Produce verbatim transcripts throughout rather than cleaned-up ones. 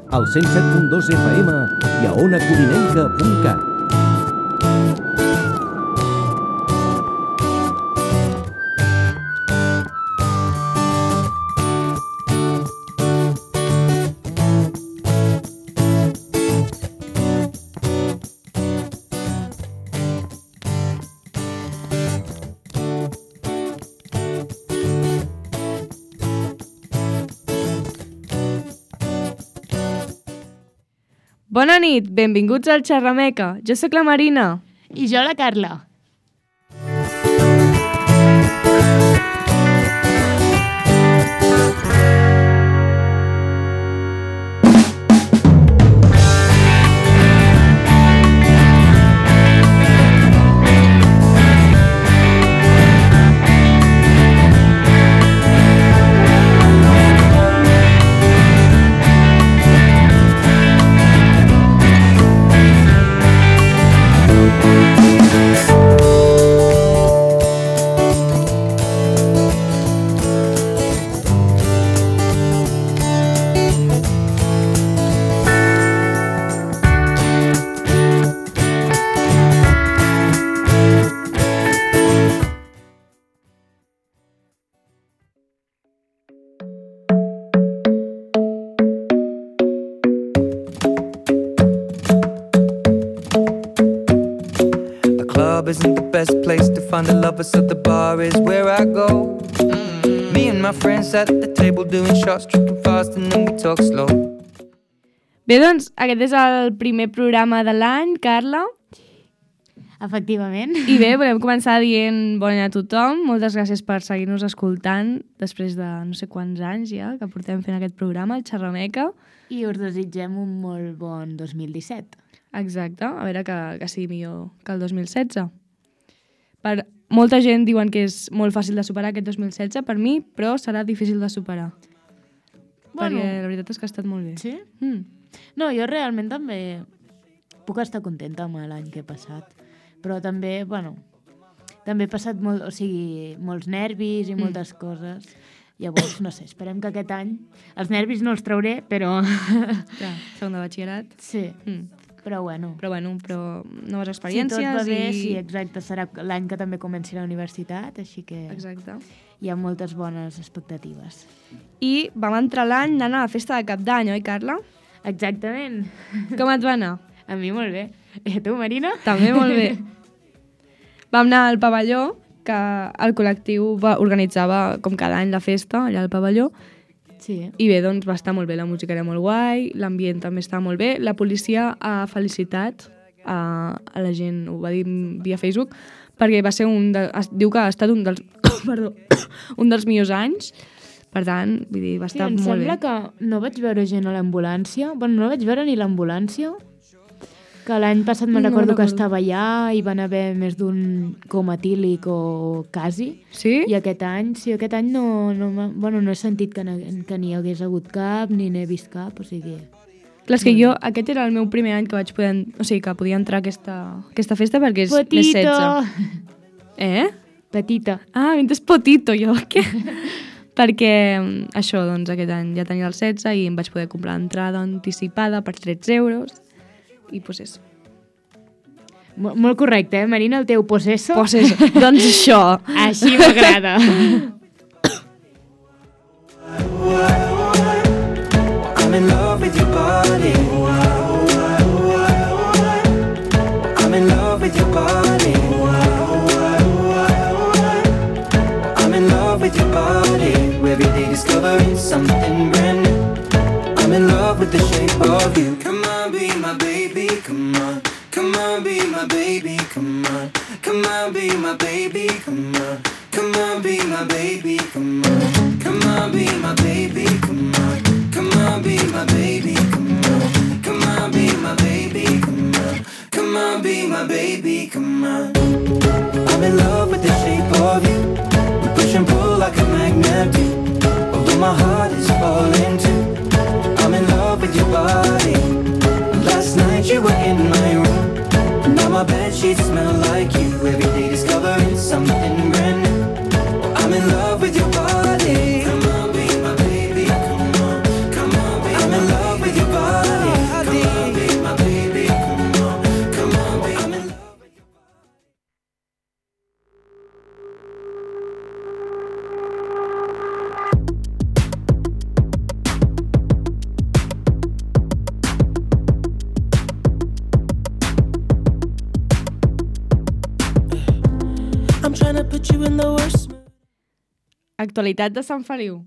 al cent set punt dos F M i a ona codinenca punt cat. Bona nit, benvinguts al Xerrameca. Jo sóc la Marina. I jo la Carla. Isn't the best place to find the lovers, so the bar is where I go. Mm-hmm. Me and my friends at the table doing shots, tripping fast and then we talk slow. Bé, doncs, aquest és el primer programa de l'any, Carla. Efectivament. I bé, volem començar dient bona nit a tothom. Moltes gràcies per seguir-nos escoltant després de no sé quants anys ja que portem fent aquest programa, el Xerrameca. I us desitgem un molt bon dos mil disset. Exacte, a veure que, que sigui millor que el dos mil setze. Per molta gent diuen que és molt fàcil de superar aquest dos mil setze, per mi, però serà difícil de superar. Bueno, perquè la veritat és que ha estat molt bé. Sí? Mm. No, jo realment també puc estar contenta amb l'any que he passat, però també, bueno, també he passat molt, o sigui, molts nervis i mm. moltes coses. Llavors, no sé, esperem que aquest any... Els nervis no els trauré, però... Clar, segon de batxillerat. Sí. Mm. Però bueno. Però bueno, però noves experiències. Si tot va bé, i... sí, exacte. Serà l'any que també comenci la universitat, així que exacte. Hi ha moltes bones expectatives. I vam entrar l'any anant a la festa de Cap d'Any, oi, Carla? Exactament. Com et va anar? A mi molt bé. I a tu, Marina? També molt bé. Vam anar al pavelló, que el col·lectiu va, organitzava com cada any la festa, allà al pavelló. Sí. I bé, doncs va estar molt bé, la música era molt guai, l'ambient també estava molt bé, la policia ha felicitat a, a la gent, ho va dir via Facebook, perquè va ser un de, es diu que ha estat un dels, perdó, un dels millors anys, per tant, vull dir, va estar sí, molt bé. Em sembla que no vaig veure gent a l'ambulància, bueno, no vaig veure ni l'ambulància, que l'any passat me'n no recordo, recordo que estava allà i van haver més d'un coma etílic o quasi. Sí? I aquest any, sí, aquest any no, no, bueno, no he sentit que, que n'hi hagués hagut cap, ni n'he vist cap, o sigui... Clar, és que jo, aquest era el meu primer any que vaig poder, o sigui, que podia entrar a aquesta, aquesta festa perquè és Potito. més setze. Eh? Petita. Ah, m'entes potito, jo, què? Perquè això, doncs, aquest any ja tenia el setze i em vaig poder comprar entrada anticipada per tretze euros. I pues eso. Mol, molt correcte, eh, Marina, el teu possesso? Possesso, doncs això. Així m'agrada. I'm in love with your body. I'm in love with your body. I'm in love with your body. Every day discovering something brand new. I'm in love with the shape of you. Come on, be my baby, come on. Come on, be my baby, come on. Come on, be my baby, come on. Come on, be my baby, come on. Come on, be my baby, come on. Come on, be my baby, come on. Come on, be my baby, come on. Come on, be my baby, come on. I'm in love with the shape of you. We push and pull like a magnet do. Although my heart is falling too. I'm in love with your body. Last night you were in my room. Now my bedsheets smell like you. Every day discovering something brand new. I'm in love with your body. Come on, be my baby. Come on, come on, be I'm in love with your body. put you in the worst mood. Actualitat de Sant Feliu.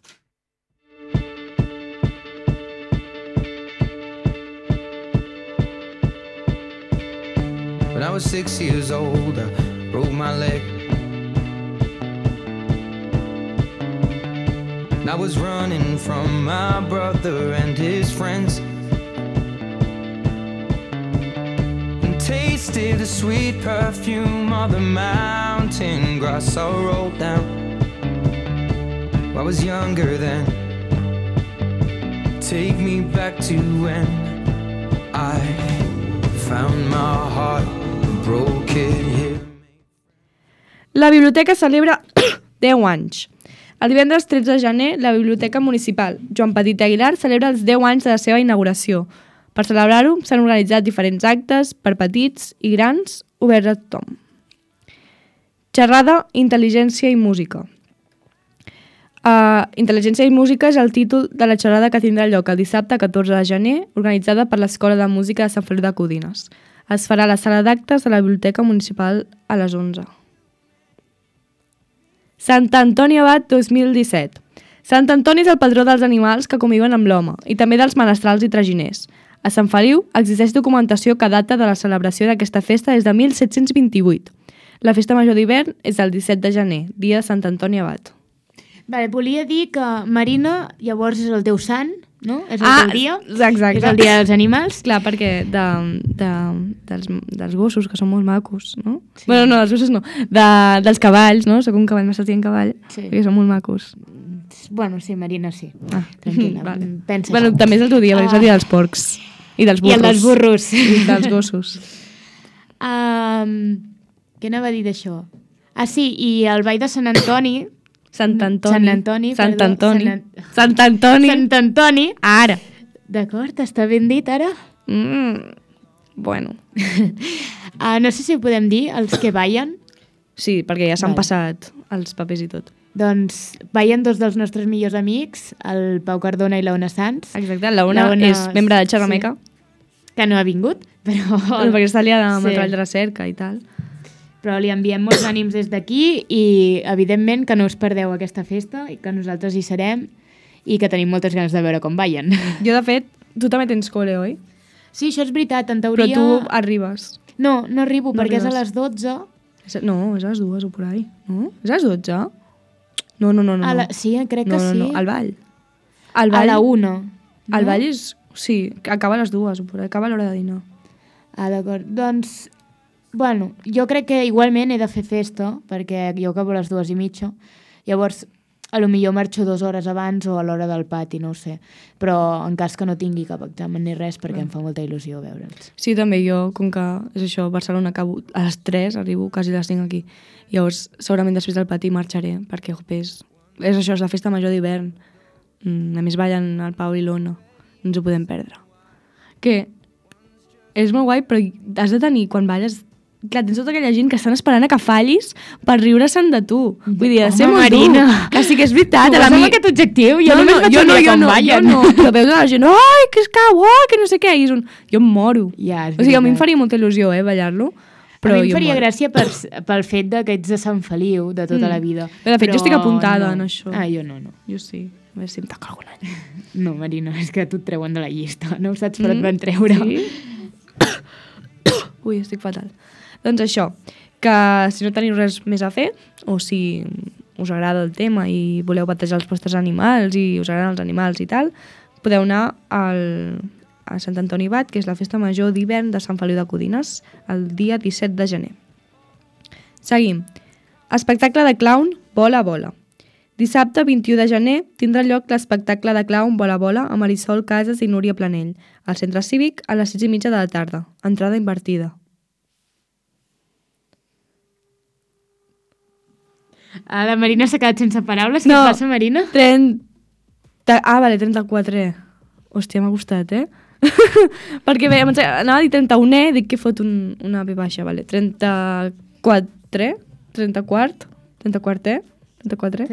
When I was six years old, I broke my leg. And I was running from my brother and his friends, and tasted the sweet perfume of the mountain grass I rolled down. I was younger then. Take me back to when I found my heart, broke it here. La biblioteca celebra deu anys. El divendres tretze de gener, la Biblioteca Municipal Joan Petit Aguilar celebra els deu anys de la seva inauguració. Per celebrar-ho, s'han organitzat diferents actes per petits i grans, oberts a tothom. Xerrada, intel·ligència i música. Uh, Intel·ligència i música és el títol de la xerrada que tindrà lloc el dissabte catorze de gener, organitzada per l'Escola de Música de Sant Feliu de Codines. Es farà a la sala d'actes de la Biblioteca Municipal a les onze. Sant Antoni Abat dos mil disset. Sant Antoni és el patró dels animals que conviuen amb l'home i també dels menestrals i traginers. A Sant Feliu existeix documentació que data de la celebració d'aquesta festa des de mil set-cents vint-i-vuit. La festa major d'hivern és el disset de gener, dia de Sant Antoni Abat. Vale, volia dir que Marina llavors és el teu sant, no? És el Ah, teu dia. exacte. És el dia dels animals. Clar, perquè de, de, dels, dels gossos, que són molt macos, no? Sí. Bueno, no, dels gossos no. De, dels cavalls, no? Soc un cavall m'està dient cavall, Sí. perquè són molt macos. Bueno, sí, Marina, sí. Ah, Tranquil·la, vale. pensa Bueno, això. també és el teu dia, perquè és el dia dels porcs. I dels I burros. el dels burros. I dels gossos. Um, què anava a dir d'això? Ah, sí, i el ball de Sant Antoni... Sant Antoni. Sant Antoni, Sant perdó, Antoni. Sant An- Sant Antoni. Sant Antoni. Ara. D'acord, està ben dit ara. Mm. Bueno. Uh, no sé si ho podem dir, els que ballen. Sí, perquè ja s'han Vale. passat els papers i tot. Doncs ballen dos dels nostres millors amics, el Pau Cardona i l'Ona Sanz, Exacte, la Ona La Ona, és membre de Xerrameca, sí. que no ha vingut, però, sí. perquè està liada amb Sí. el treball de recerca i tal. però li enviem molts ànims des d'aquí i, evidentment, que no us perdeu aquesta festa i que nosaltres hi serem i que tenim moltes ganes de veure com ballen. Jo, de fet, tu també tens col·le, oi? Sí, això és veritat, en Però teoria... tu arribes. No, no arribo, No perquè és a arribes. les dotze. És- No, és a les dues o por ahí, no? És a les dotze? No, no, no, no. A la... no. Sí, crec no, que no, sí. no, al ball. Al A ball, la una. El no? ball és... Sí, acaba a les dues, o por ahí, acaba a l'hora de dinar. Ah, d'acord. Doncs, bueno, jo crec que igualment he de fer festa, perquè jo acabo a les dues i mitja. Llavors, a lo millor marxo dues hores abans o a l'hora del pati, no ho sé. Però en cas que no tingui cap examen ni res, perquè em fa molta il·lusió veure'ls. Sí, també jo, com que és això, a Barcelona acabo a les tres, arribo quasi a les cinc aquí. Llavors, segurament després del pati marxaré, perquè jope, és, és això, és la festa major d'hivern. Mm, a més ballen el Pau i l'Ona, no ens ho podem perdre. Que és molt guai, però has de tenir, quan balles, clar, tens tota aquella gent que estan esperant a que fallis per riure-se'n de tu. Vull dir, ha de ser Home, molt Marina. dur. Que sí que és veritat. Tu a la vas amb mi- aquest objectiu? Jo no, només no, vaig jo a no, mirar jo com no, ballen. jo no. Però veus a la gent, ai, que és cau, oh, que no sé què. I és un... Jo em moro. Ja, és o sigui, a mi em veritat. faria molta il·lusió, eh, ballar-lo. Però a mi em jo faria moro. gràcia per, pel fet de que ets de Sant Feliu, de tota Mm. la vida. Però, de fet, jo estic apuntada no. en això. Ah, jo no, no. Jo sí. A veure si em toca algun any. No, Marina, és que tu et treuen de la llista. No ho saps per mm. et van treure. Sí? Ui, estic fatal. Doncs això, que si no teniu res més a fer, o si us agrada el tema i voleu batejar els vostres animals i us agraden els animals i tal, podeu anar al, a Sant Antoni Abat, que és la festa major d'hivern de Sant Feliu de Codines, el dia disset de gener. Seguim. Espectacle de clown Bola Bola. Dissabte, vint-i-u de gener, tindrà lloc l'espectacle de clown Bola Bola amb Marisol Casas i Núria Planell, al Centre Cívic a les sis i mitja de la tarda. Entrada invertida. Ah, la Marina s'ha quedat sense paraules. No. Què passa, Marina? trenta... Ah, vale, trenta-quatre. Hòstia, m'ha gustat, eh? Perquè bé, anava a dir trenta-un, eh? Dic que fot un, una B baixa, vale. trenta-quatre? trenta-quatre? trenta-quatre? trenta-quatre?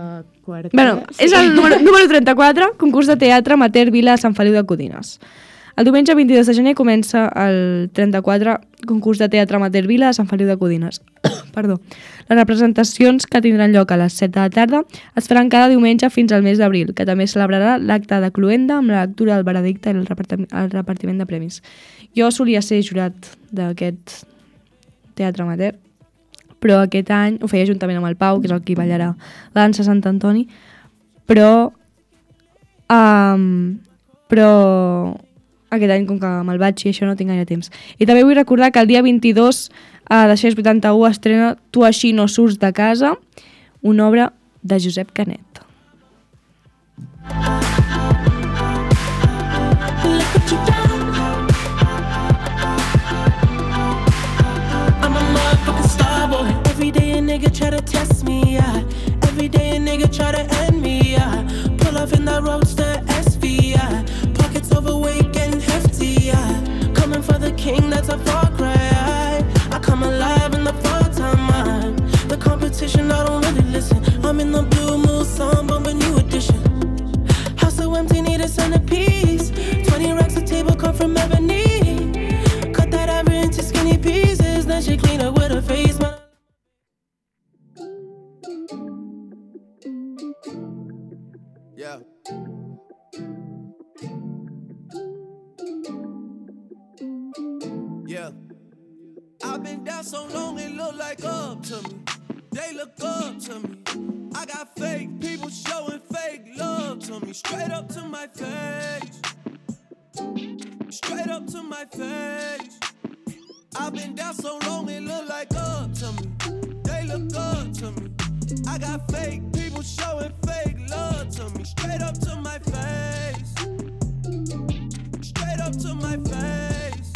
trenta-quatre. Bueno, Sí. és el número, número trenta-quatre, concurs de teatre amateur Vila de Sant Feliu de Codines. El diumenge vint-i-dos de gener comença el trenta-quatre concurs de teatre Amateur Vila de Sant Feliu de Codines. Perdó. Les representacions que tindran lloc a les set de la tarda es faran cada diumenge fins al mes d'abril, que també celebrarà l'acte de cloenda amb la lectura del veredicte i el repartiment, el repartiment de premis. Jo solia ser jurat d'aquest teatre amateur, però aquest any ho feia juntament amb el Pau, que és el que ballarà la dansa Sant Antoni, però um, però aquest any, com que me'l vaig i això no tinc gaire temps. I també vull recordar que el dia vint-i-dos uh, de sis vuitanta-u estrena Tu així no surts de casa, una obra de Josep Canet. Every day a nigga try to test me, yeah. Every day a nigga try to end me, yeah. Pull off in that roadster S V, yeah. Pockets overweight getting hefty, yeah. Coming for the king, that's a far cry. I, I come alive in the fall time, man. The competition, I don't really listen. I'm in the blue mood, song, bump a new edition. House so empty, need a centerpiece. Twenty racks a table come from ebony. Cut that ever into skinny pieces. Then she clean up with her face, man. Yeah. Yeah. I've been down so long it look like up to me. They look up to me. I got fake people showing fake love to me. Straight up to my face. Straight up to my face. I've been down so long it look like up to me. They look up to me. I got fake people showing fake love to me. Straight up to my face. Straight up to my face.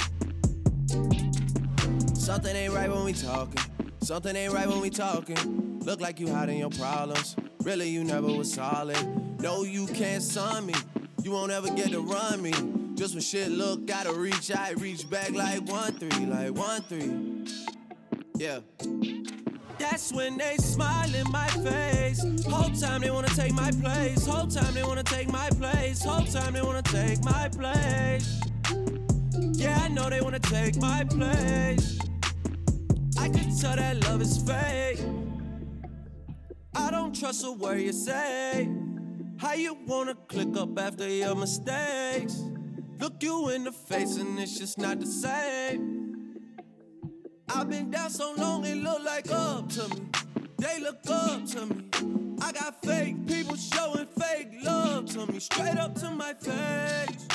Something ain't right when we talking. Something ain't right when we talking. Look like you hiding your problems. Really you never was solid. No, you can't son me. You won't ever get to run me. Just when shit look gotta reach, I reach back like one three, like one three. Yeah. That's when they smile in my face. Whole time they wanna take my place. Whole time they wanna take my place. Whole time they wanna take my place. Yeah, I know they wanna take my place. I can tell that love is fake. I don't trust a word you say. How you wanna click up after your mistakes? Look you in the face and it's just not the same. I've been down so long it look like up to me. They look up to me. I got fake people showing fake love to me. Straight up to my face.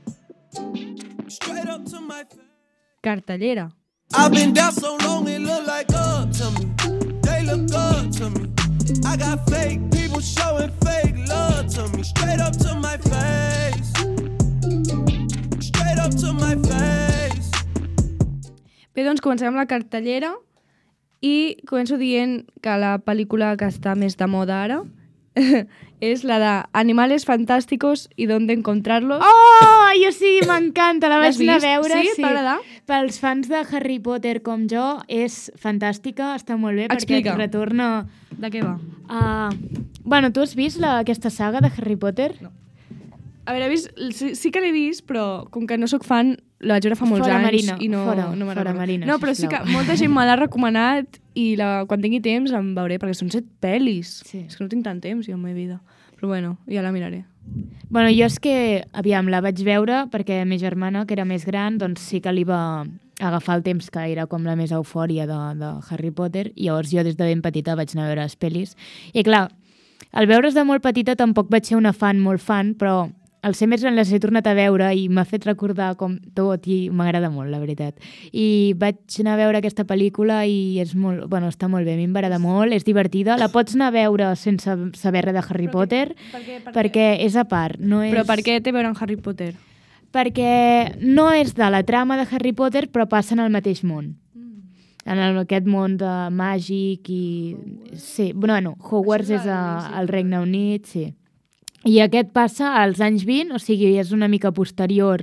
Straight up to my face. Cartellera. I've been down so long it look like up to me. They look up to me. I got fake people showing fake love to me. Straight up to my face. Straight up to my face. Bé, doncs comencem amb la cartellera i començo dient que la pel·lícula que està més de moda ara és la de Animales Fantásticos y dónde encontrarlos. Oh, jo sí, m'encanta, la vaig anar a veure. Sí, t'agrada? Pels fans de Harry Potter com jo, és fantàstica, està molt bé. Explica. Perquè retorna... De què va? Uh, bueno, tu has vist la, aquesta saga de Harry Potter? No. A veure, he vist, sí, sí que l'he vist, però com que no sóc fan, la vaig veure fa molts fora anys Marina, i no, fora, no fora Marina, no, però sisplau. sí que molta gent me l'ha recomanat i la, quan tingui temps em veuré, perquè són set pel·lis. Sí. És que no tinc tant temps jo en la meva vida. Però bueno, ja la miraré. Bueno, jo és que, aviam, la vaig veure perquè la meva germana, que era més gran, doncs sí que li va agafar el temps que era com la més eufòria de, de Harry Potter, i llavors jo des de ben petita vaig anar a veure les pel·lis. I clar, al veure's de molt petita tampoc vaig ser una fan molt fan, però al ser més gran les he tornat a veure i m'ha fet recordar com tot i m'agrada molt, la veritat. I vaig anar a veure aquesta pel·lícula i és molt, bueno, està molt bé, a mi m'agrada molt, és divertida. La pots anar a veure sense saber res de Harry Però Potter per què? Per què? Per perquè és a part. No és... Però per què té a veure amb Harry Potter? Perquè no és de la trama de Harry Potter, però passa en el mateix món. En el, aquest món de màgic i... Sí, bueno, Hogwarts Això és és a, l'inici. al Regne Unit, sí. I aquest passa als anys vint, o sigui, és una mica posterior,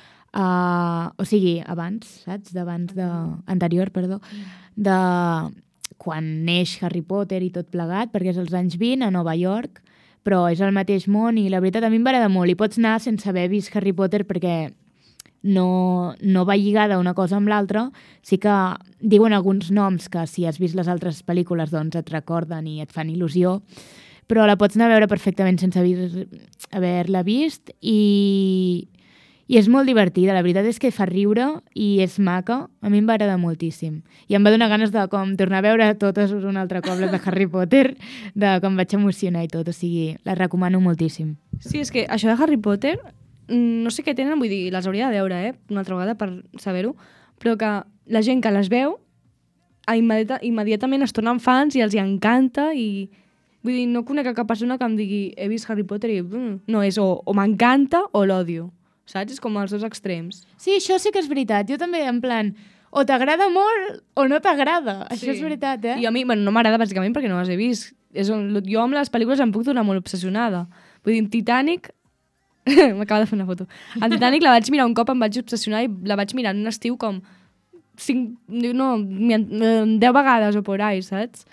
a, o sigui, abans, saps? D'abans de... Anterior, perdó, de quan neix Harry Potter i tot plegat, perquè és als anys vint, a Nova York, però és el mateix món i la veritat a mi m'agrada molt i pots anar sense haver vist Harry Potter perquè no, no va lligada una cosa amb l'altra, sí que diuen alguns noms que si has vist les altres pel·lícules doncs et recorden i et fan il·lusió, però la pots anar a veure perfectament sense haver- haver-la vist i, i és molt divertida. La veritat és que fa riure i és maca. A mi em va agradar moltíssim. I em va donar ganes de com tornar a veure totes un altre cop les de Harry Potter, de com vaig emocionar i tot. O sigui, la recomano moltíssim. Sí, és que això de Harry Potter, mm, no sé què tenen, vull dir, les hauria de veure, eh? Una altra vegada per saber-ho, però que la gent que les veu a immediata, immediatament es tornen fans i els hi encanta i... Vull dir, no conec cap persona que em digui he vist Harry Potter i... Mm, no, és o, o m'encanta o l'odio, saps? És com els dos extrems. Sí, això sí que és veritat. Jo també, en plan, o t'agrada molt o no t'agrada. Això és veritat, eh? I a mi, bueno, no m'agrada bàsicament perquè no les he vist. És on, jo amb les pel·lícules em puc tornar molt obsessionada. Vull dir, en Titanic... M'acaba de fer una foto. En Titanic la vaig mirar un cop, em vaig obsessionar i la vaig mirar en un estiu com cinc, no, deu vegades o por ahí, saps?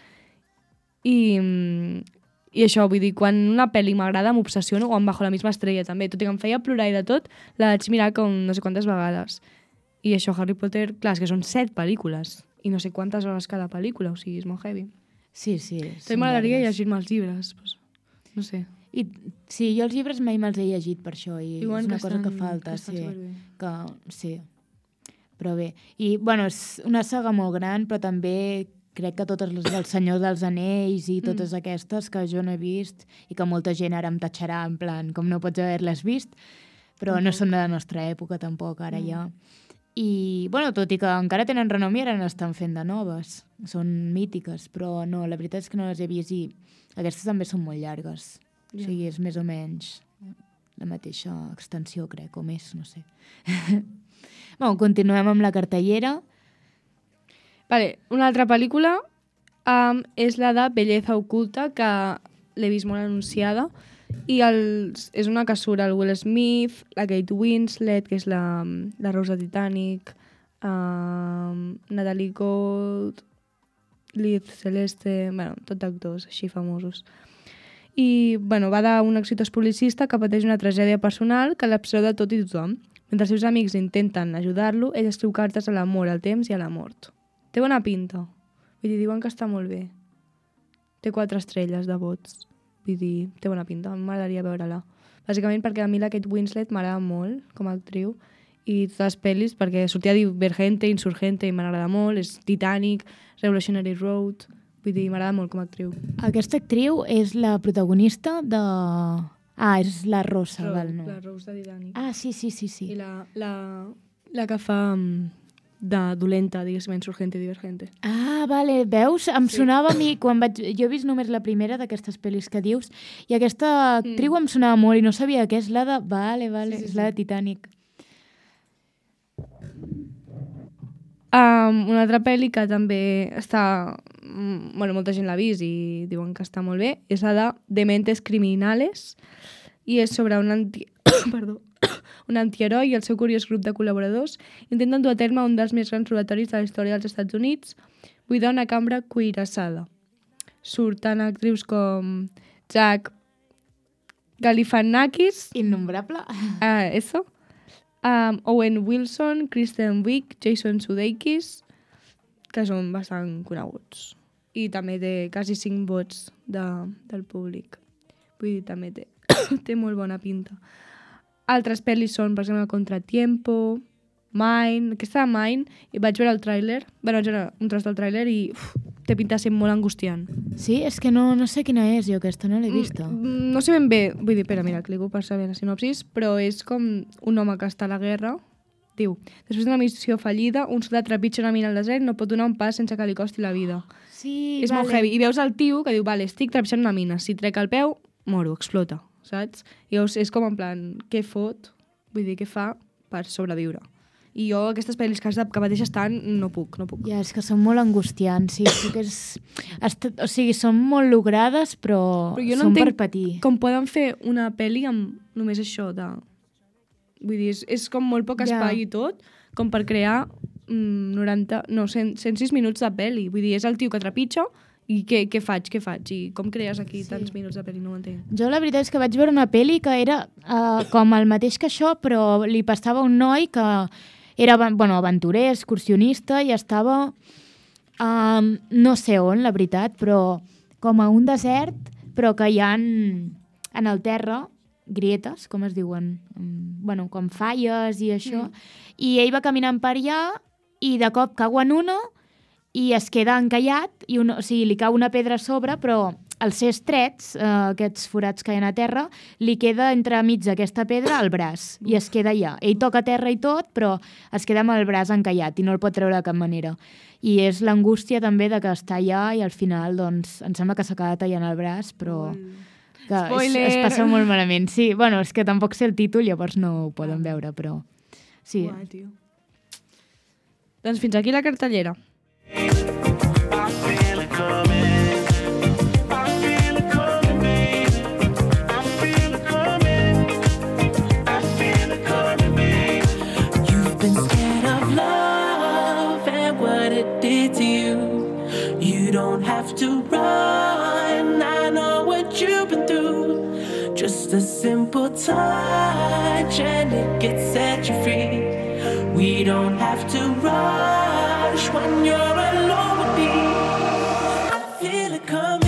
I, i això, vull dir, quan una pel·li m'agrada m'obsessiono, o amb Bajo la misma estrella també, tot i que em feia plorar i de tot, la vaig mirar com no sé quantes vegades. I això, Harry Potter, clar, és que són set pel·lícules i no sé quantes hores cada pel·lícula, o sigui, és molt heavy. Sí, sí. També m'agradaria llegir-me els llibres, doncs, no sé. I, sí, jo els llibres mai me'ls he llegit per això i Diuen és una que cosa estan- que falta, que estan sí. superbé. Que, sí. Però bé. I, bueno, és una saga molt gran, però també crec que totes les del Senyor dels Anells i totes mm. aquestes que jo no he vist i que molta gent ara em tatxarà en plan com no pots haver-les vist, però tampoc. No són de la nostra època tampoc, ara mm. ja. I, bueno, tot i que encara tenen renom i ara n'estan fent de noves. Són mítiques, però no, la veritat és que no les he vist i aquestes també són molt llargues. Yeah. O sigui, és més o menys la mateixa extensió, crec, o més, no sé. Bueno, continuem amb la cartellera. Vale, una altra pel·lícula um, és la de Belleza oculta, que l'he vist molt anunciada, i els, és una que surt el Will Smith, la Kate Winslet, que és la, la Rose de Titanic, um, Natalie Gold, Liz Celeste, bueno, tots actors així famosos. I bueno, va d'un exitós publicista que pateix una tragèdia personal que l'absorbe de tot i tothom. Mentre els seus amics intenten ajudar-lo, ell escriu cartes a l'amor, al temps i a la mort. Té bona pinta. Vull dir, diuen que està molt bé. Té quatre estrelles de vots. Vull dir, té bona pinta. M'agradaria veure-la. Bàsicament perquè a mi la Kate Winslet m'agrada molt com a actriu i totes les pel·lis, perquè sortia Divergente, Insurgente i m'agrada molt, és Titanic, Revolutionary Road... Vull dir, m'agrada molt com a actriu. Aquesta actriu és la protagonista de... Ah, és la Rosa, Rose, val, no. La Rose de Titanic. Ah, sí, sí, sí, sí. I la, la, la que fa de dolenta, diguéssim, Insurgente i Divergente. Ah, vale, veus? Em Sí. sonava a mi, quan vaig... Jo he vist només la primera d'aquestes pel·lis que dius, i aquesta actriu Mm. em sonava molt i no sabia que és la de... Vale, vale, Sí, sí, és la sí. de Titanic. Um, una altra pel·li que també està... mm, Bueno, molta gent l'ha vist i diuen que està molt bé, és la de Dementes Criminales, i és sobre un anti... Perdó. un antiheroi i el seu curiós grup de col·laboradors intenten dur a terme un dels més grans robatoris de la història dels Estats Units, buidar una cambra cuirassada. Surten actrius com Jack Galifianakis, Innombrable. ah, eso, um, Owen Wilson, Kristen Wiig, Jason Sudeikis, que són bastant coneguts. I també té quasi cinc vots de, del públic. Vull dir, també té, té molt bona pinta. Altres pel·lis són, per exemple, Contratiempo, Mine... Aquesta de Mine, i vaig veure el tràiler, bueno, vaig veure un tros del tràiler i uf, té pinta de ser molt angustiant. Sí, és que no, no sé quina és jo aquesta, no l'he vista. Mm, No sé ben bé, vull dir, espera, mira, clico per saber la sinopsis, però és com un home que està a la guerra, diu, després d'una missió fallida, un soldat trepitja una mina al desert i no pot donar un pas sense que li costi la vida. Sí, És molt heavy. I veus el tio que diu, vale, estic trepitjant una mina, si trec el peu, moro, explota, saps? I llavors és com en plan, què fot? Vull dir, què fa per sobreviure? I jo aquestes pel·lis que, que pateixes tant, no puc, no puc. Ja, és que són molt angustiants, sí. sí que és... Est... O sigui, són molt logrades, però, Però jo no són per entenc patir. com poden fer una pel·li amb només això de... Vull dir, és, és com molt poc Ja. espai i tot, com per crear mm, noranta, no, cent, cent sis minuts de pel·li. Vull dir, és el tio que trepitja I què, què faig, què faig? I com crees aquí sí. tants minuts de pel·li? No ho entenc. Jo la veritat és que vaig veure una pel·li que era uh, com el mateix que això, però li passava un noi que era bueno, aventurer, excursionista i estava, um, no sé on, la veritat, però com a un desert, però que hi ha en, en el terra grietes, com es diuen, um, bueno, com falles i això, mm. i ell va caminant per allà i de cop cau en una i es queda encallat, i un, o sigui, li cau una pedra a sobre, però els ser estrets, eh, aquests forats que hi ha a terra, li queda entremig aquesta pedra al braç, i es queda allà. Ell toca terra i tot, però es queda amb el braç encallat i no el pot treure de cap manera. I és l'angústia també de que està allà i al final, doncs, em sembla que s'acaba tallant el braç, però que es, es passa molt malament. Sí, bueno, és que tampoc sé el títol, llavors no ho poden veure, però sí. Uai, tio. Doncs fins aquí la cartellera. You don't have to run, I know what you've been through. Just a simple touch and it gets set you free. We don't have to rush when you're alone with me. I feel it coming.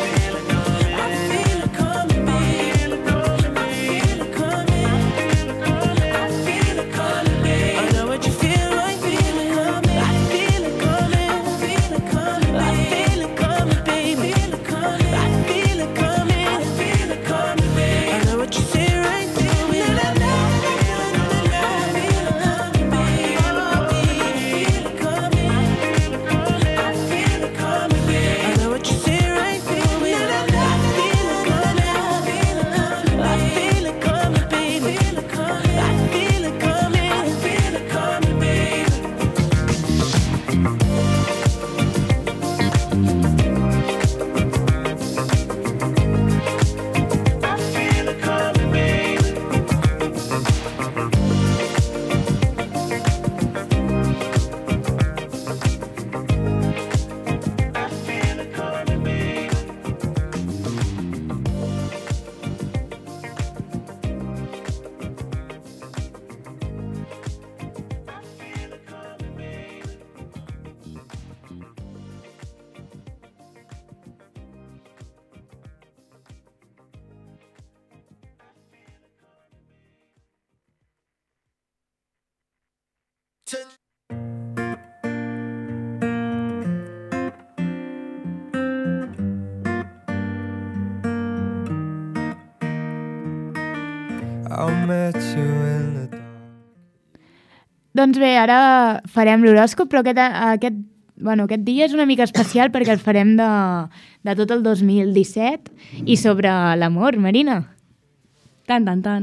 Doncs bé, ara farem l'horòscop, però aquest, aquest, bueno, aquest dia és una mica especial perquè el farem de, de tot el dos mil disset i sobre l'amor, Marina. Tant, tant, tant.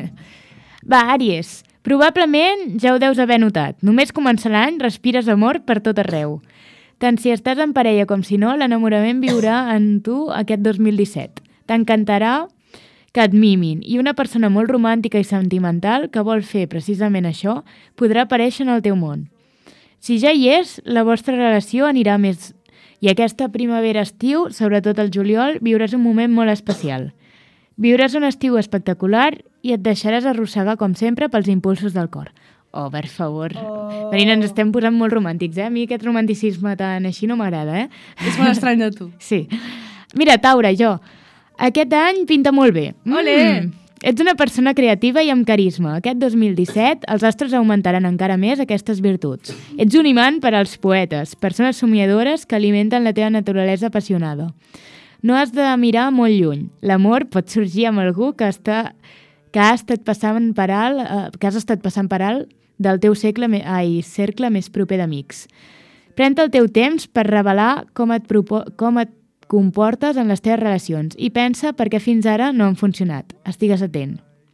Va, Àries, probablement ja ho deus haver notat. Només començar l'any respires amor per tot arreu. Tant si estàs en parella com si no, l'enamorament viurà en tu aquest dos mil disset. T'encantarà que et mimin, i una persona molt romàntica i sentimental que vol fer precisament això podrà aparèixer en el teu món. Si ja hi és, la vostra relació anirà més... I aquesta primavera-estiu, sobretot el juliol, viuràs un moment molt especial. Viuràs un estiu espectacular i et deixaràs arrossegar, com sempre, pels impulsos del cor. Oh, per favor. Oh. Marina, ens estem posant molt romàntics, eh? A mi aquest romanticisme tan així no m'agrada, eh? És molt estrany de tu. Sí. Mira, Taure, jo... Aquest any pinta molt bé. Olé! Mm. Ets una persona creativa i amb carisma. Aquest dos mil disset els astres augmentaran encara més aquestes virtuts. Ets un imant per als poetes, persones somiadores que alimenten la teva naturalesa apassionada. No has de mirar molt lluny. L'amor pot sorgir amb algú que, està, que, ha estat passant per alt, eh, que has estat passant per alt del teu segle, ai, cercle més proper d'amics. Pren-te el teu temps per revelar com et, propo, com et comportes en les teves relacions i pensa per què fins ara no han funcionat. Estigues atent.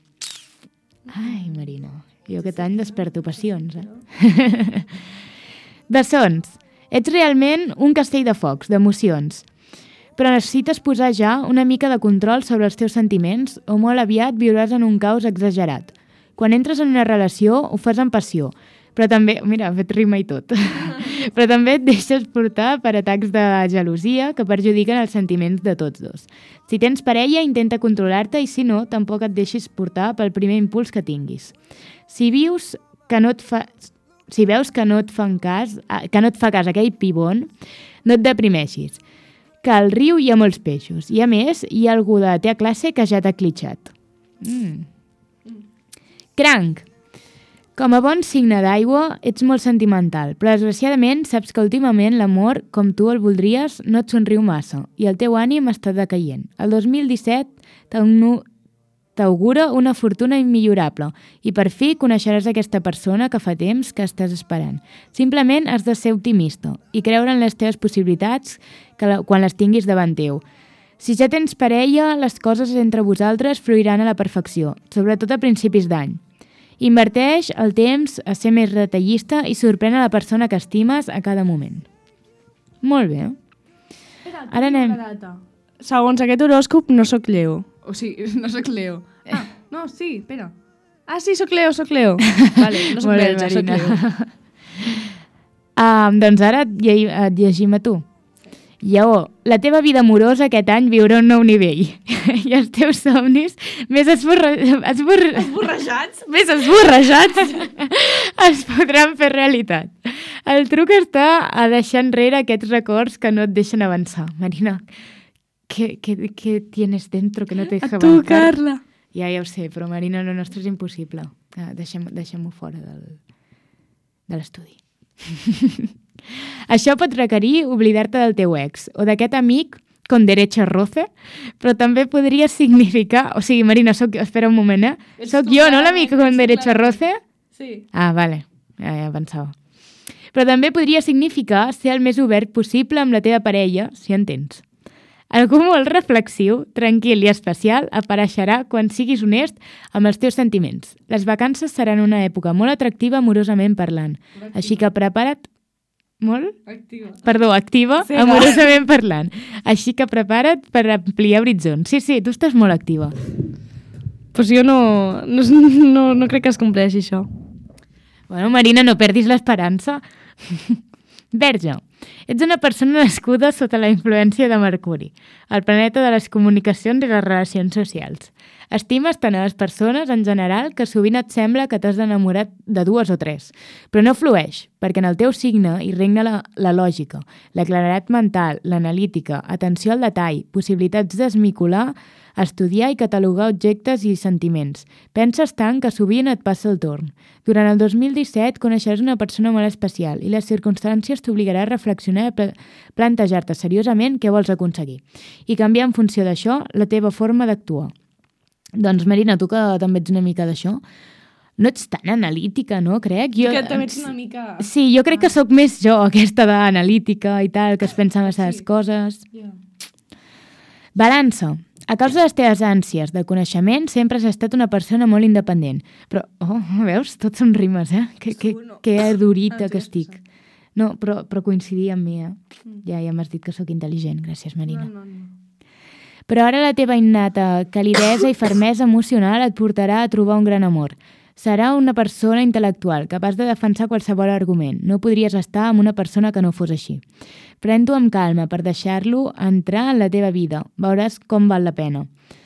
Ai, Marina, jo aquest any desperto passions, eh? Bessons. Ets realment un castell de focs, d'emocions. Però necessites posar ja una mica de control sobre els teus sentiments o molt aviat viuràs en un caos exagerat. Quan entres en una relació ho fas amb passió, però també, mira, ha fet rima i tot, Però també et deixes portar per atacs de gelosia que perjudiquen els sentiments de tots dos. Si tens parella, intenta controlar-te i si no, tampoc et deixis portar pel primer impuls que tinguis. Si vius que no et fa... Si veus que no et fan cas, que no et fa cas aquell pibon, no et deprimeixis. Que al riu hi ha molts peixos. I a més, hi ha algú de la teva classe que ja t'ha clitxat. Mm. Cranc. Com a bon signe d'aigua, ets molt sentimental, però desgraciadament saps que últimament l'amor, com tu el voldries, no et somriu massa i el teu ànim està decaient. El dos mil disset t'augura una fortuna immillorable i per fi coneixeràs aquesta persona que fa temps que estàs esperant. Simplement has de ser optimista i creure en les teves possibilitats que la, quan les tinguis davant teu. Si ja tens parella, les coses entre vosaltres fluiran a la perfecció, sobretot a principis d'any. Inverteix el temps a ser més detallista i sorprèn a la persona que estimes a cada moment. Molt bé. Ara anem... Segons aquest horòscop, no sóc Leo. O sigui, no sóc Leo. Ah, no, sí, espera. Ah, sí, sóc Leo, sóc Leo. Vale, no sóc Verge, sóc Leo. um, doncs ara et, lle et llegim a tu. Lleó, la teva vida amorosa aquest any viurà un nou nivell i els teus somnis més esborre... esborre... esborrejats? més esborrejats es podran fer realitat. El truc està a deixar enrere aquests records que no et deixen avançar. Marina, què, què, què tienes dentro que no te deja avançar? A tu, Carla. Ja, ja ho sé, però Marina, lo nostre és impossible. Ah, deixem-ho deixem fora del, de l'estudi. Això pot requerir oblidar-te del teu ex o d'aquest amic con derecho a roce, però també podria significar... O sigui, Marina, soc... espera un moment, eh? Ets soc jo, no l'amic con derecho a roce? Sí. Ah, vale, ja, ja pensava. Però també podria significar ser el més obert possible amb la teva parella, si en tens. Algú molt reflexiu, tranquil i especial apareixerà quan siguis honest amb els teus sentiments. Les vacances seran una època molt atractiva amorosament parlant, activa. Així que prepara't... Molt? Activa. Perdó, activa, sí, amorosament parlant. Així que prepara't per ampliar horitzons. Sí, sí, tu estàs molt activa. Pues jo no, no, no, no crec que es compleixi això. Bueno, Marina, no perdis l'esperança. Verge, ets una persona nascuda sota la influència de Mercuri, el planeta de les comunicacions i les relacions socials. Estimes tant a les persones en general que sovint et sembla que t'has enamorat de dues o tres, però no flueix, perquè en el teu signe hi regna la, la lògica, la claredat mental, l'analítica, atenció al detall, possibilitats d'esmicolar, estudiar i catalogar objectes i sentiments. Penses tant que sovint et passa el torn. Durant el dos mil disset coneixeràs una persona molt especial i les circumstàncies t'obligarà a reflexionar i plantejar-te seriosament què vols aconseguir i canviar en funció d'això la teva forma d'actuar. Doncs Marina, tu que també ets una mica d'això, no ets tan analítica, no? Crec. Jo, que també ets una mica... Sí, jo crec que sóc més jo, aquesta d'analítica i tal, que es pensa en les sí. coses. Yeah. Balança. A causa de les teves ànsies de coneixement, sempre has estat una persona molt independent. Però, oh, veus? Tot són rimes, eh? Que, que, que durita que estic. No, però, però coincidia amb mi, eh? Ja, ja m'has dit que sóc intel·ligent. Gràcies, Marina. No, no, no. Però ara la teva innata calidesa i fermesa emocional et portarà a trobar un gran amor. Serà una persona intel·lectual, capaç de defensar qualsevol argument. No podries estar amb una persona que no fos així. Pren-t'ho amb calma per deixar-lo entrar en la teva vida. Veuràs com val la pena.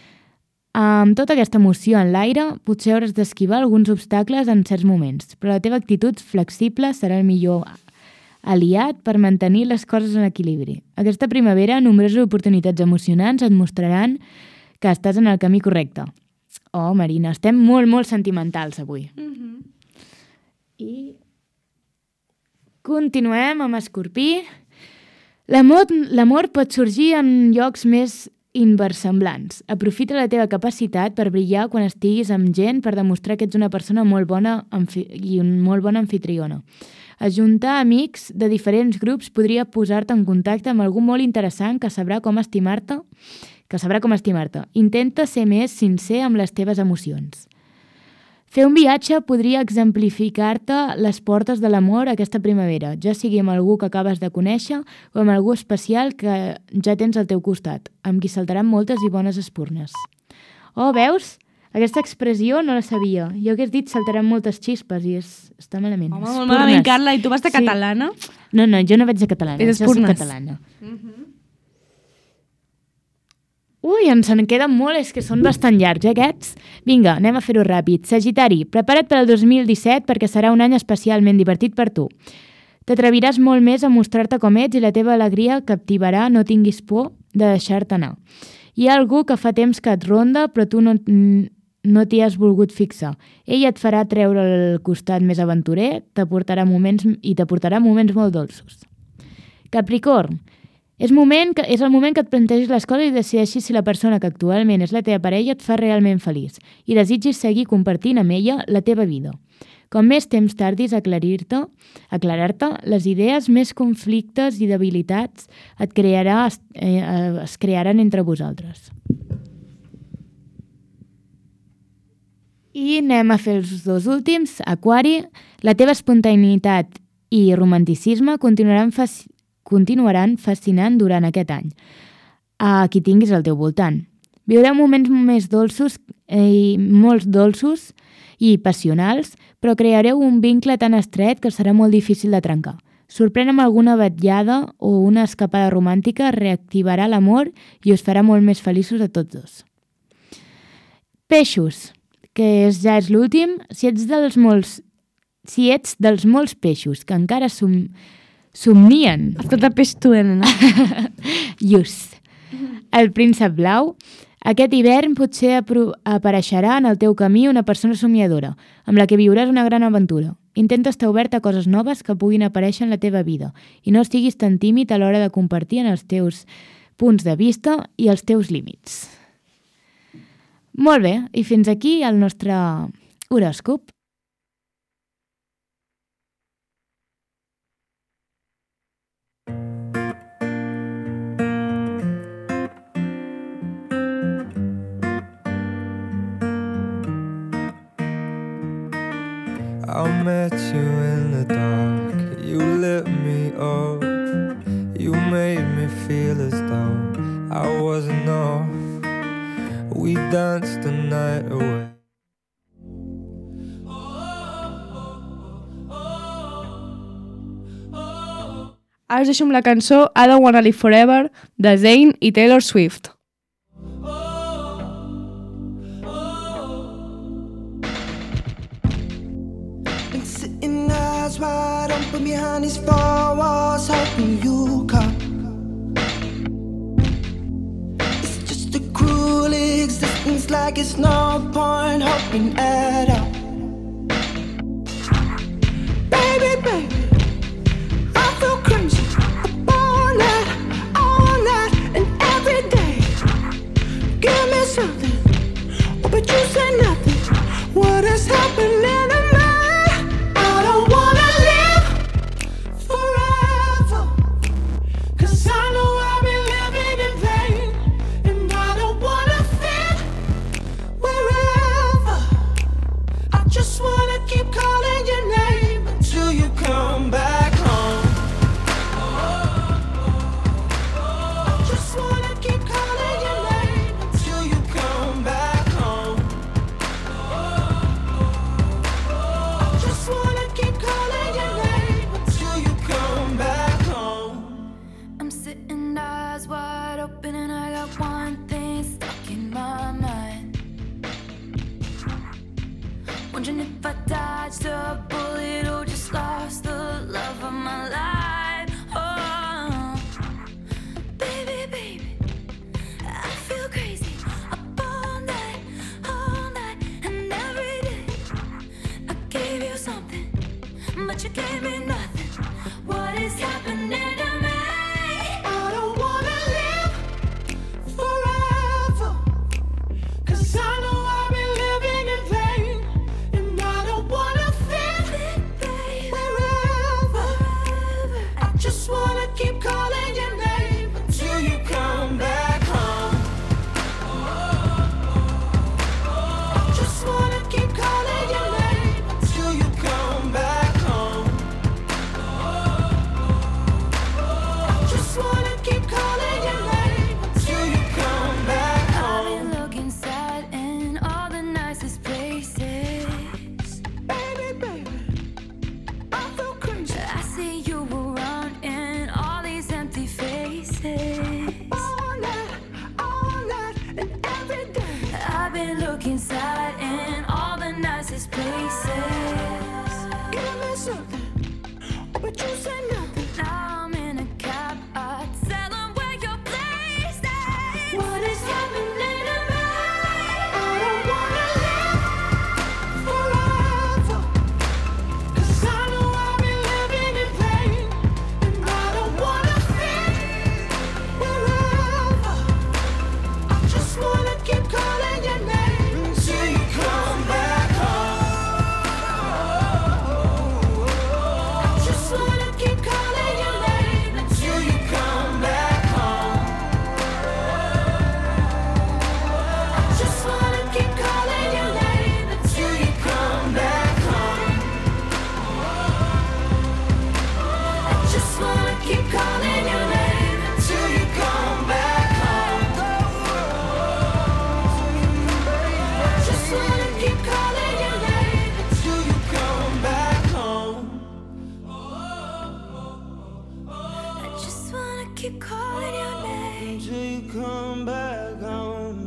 Amb tota aquesta emoció en l'aire, potser hauràs d'esquivar alguns obstacles en certs moments, però la teva actitud flexible serà el millor aliat per mantenir les coses en equilibri. Aquesta primavera, nombroses oportunitats emocionants et mostraran que estàs en el camí correcte. Oh, Marina, estem molt, molt sentimentals avui. Mm-hmm. I continuem amb Escorpí. L'amor pot sorgir en llocs més inversemblants. Aprofita la teva capacitat per brillar quan estiguis amb gent per demostrar que ets una persona molt bona i una molt bona anfitriona. Ajuntar amics de diferents grups podria posar-te en contacte amb algú molt interessant que sabrà com estimar-te, que sabrà com estimar-te. Intenta ser més sincer amb les teves emocions. Fer un viatge podria exemplificar-te les portes de l'amor aquesta primavera, ja sigui amb algú que acabes de conèixer o amb algú especial que ja tens al teu costat, amb qui saltaran moltes i bones espurnes. Oh, veus? Aquesta expressió no la sabia. Jo hagués dit saltaran moltes xispes i és, està malament. Home, molt malament, Carla. I tu vas de Sí. catalana? No, no, jo no vaig de catalana. És jo soc espurnes. catalana. Ui, ens en queden molt, és que són bastant llargs, eh, aquests? Vinga, anem a fer-ho ràpid. Sagitari, prepara't per al dos mil disset perquè serà un any especialment divertit per tu. T'atreviràs molt més a mostrar-te com ets i la teva alegria captivarà, no tinguis por de deixar-te anar. Hi ha algú que fa temps que et ronda, però tu no, no t'hi has volgut fixar. Ell et farà treure el costat més aventurer t'aportarà moments, i t'aportarà moments molt dolços. Capricorn, és, moment que, és el moment que et plantegis les coses i decideixis si la persona que actualment és la teva parella et fa realment feliç i desitgis seguir compartint amb ella la teva vida. Com més temps tardis a aclarir-te, aclarar-te, les idees, més conflictes i debilitats et crearà, eh, es crearan entre vosaltres. I anem a fer els dos últims. Aquari, la teva espontaneïtat i romanticisme continuaran, faci continuaran fascinant durant aquest any a qui tinguis al teu voltant. Viureu moments més dolços i molts dolços i passionals, però creareu un vincle tan estret que serà molt difícil de trencar. Sorprèn amb alguna vetllada o una escapada romàntica, reactivarà l'amor i us farà molt més feliços a tots dos. Peixos, que és, ja és l'últim. Si ets dels molts, si ets dels molts peixos que encara som, somnien... Escolta, peix tu, nena. Just. El príncep blau. Aquest hivern potser apareixerà en el teu camí una persona somiadora, amb la que viuràs una gran aventura. Intenta estar obert a coses noves que puguin aparèixer en la teva vida i no estiguis tan tímid a l'hora de compartir en els teus punts de vista i els teus límits. Molt bé, i fins aquí el nostre horòscop. I met you in the dark, you lit me up, you made me feel as though I wasn't off. We danced the night away. Ara us deixo amb la cançó I Don't Wanna Live Forever de Zayn i Taylor Swift. Been sitting eyes wide open behind these four walls, hoping you come. It's just a cruel existence, like it's no point hoping at all. Baby, baby, I feel crazy up all night, all night and every day. Give me something, oh, but you say nothing. What is happening to me? I don't wanna live forever, 'cause I know I'll be living in vain. And I don't wanna fit wherever. I just wanna keep calling your name until you come back home. I just wanna keep calling your name until you come back home. I just wanna keep calling your name until you come back home. I'm sitting eyes wide open and I got one thing stuck in my mind. Wondering if I dodged a bullet or just lost the love of my life. Oh, baby, baby, I feel crazy up all night, all night and every day. I gave you something, but you gave me nothing. What is happening to me? I don't wanna live forever, 'cause I know I'll be living in vain. And I don't wanna fit wherever. I just wanna keep calling your name until you come back home. I just wanna keep calling your name until you come back home. this. Give me something, but you say nothing. Now I'm in a cab, I tell 'em where your place is. What is happening to me? I don't wanna live forever, 'cause I know I've been living in pain, and I don't wanna fit wherever. I just wanna keep calling your name until you come back home. I just wanna keep calling your name until you come back home. I just wanna keep calling your name until you come back home. I just wanna keep calling your name until you come back home. I just wanna keep calling your name until you come back home. I just wanna keep calling your name. Until you come back home.